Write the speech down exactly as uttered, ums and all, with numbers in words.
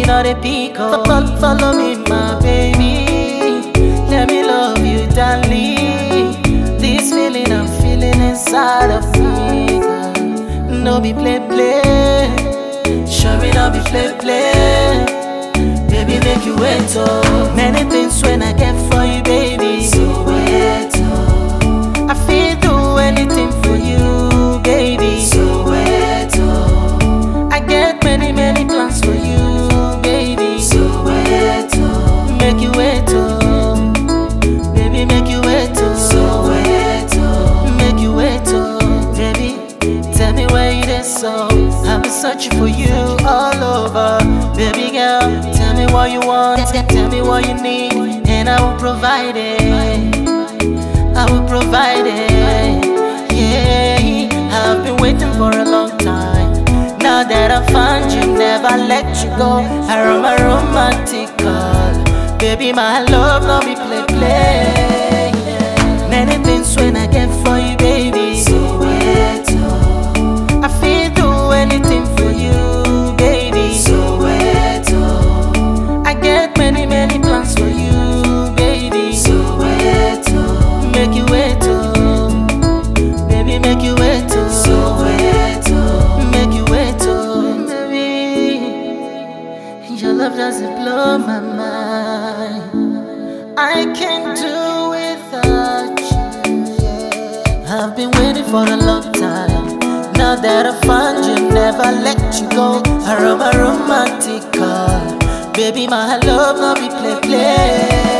know the peak. Oh. Follow, follow me, my baby. Let me love you, darling. This feeling I'm feeling inside of me, girl. No be play, play. Sure me no be play, play. Baby, make you wait, oh. Many things when I get for you, baby. So wait, oh. I feel do anything for you, baby. So wait, oh. I get many, many plans for you, baby. So wait, oh. Make you wait, oh. Baby, make you wait, oh. So wait, oh. Make you wait, oh. Baby, tell me where it is, so I've been searching for you all over. Baby girl, tell me what you want, tell me what you need, and I will provide it. I will provide it. Yeah, I've been waiting for a long time. Now that I found you, never let you go. I run my romantic call. Baby, my love, no be play play. Many things when I get for you, baby. So wait, oh. I feel do anything for you, baby. So wait, oh. I get many, many plans for you, baby. So wait, oh. Make you wait, oh. Baby, make you wait, oh. So wait, oh. Make you wait, oh. Baby, your love doesn't blow my mind. I can't do without you, yeah. I've been waiting for a long time. Now that I found you, never let you go. I run my romantic call. Baby, my love, no be play, play.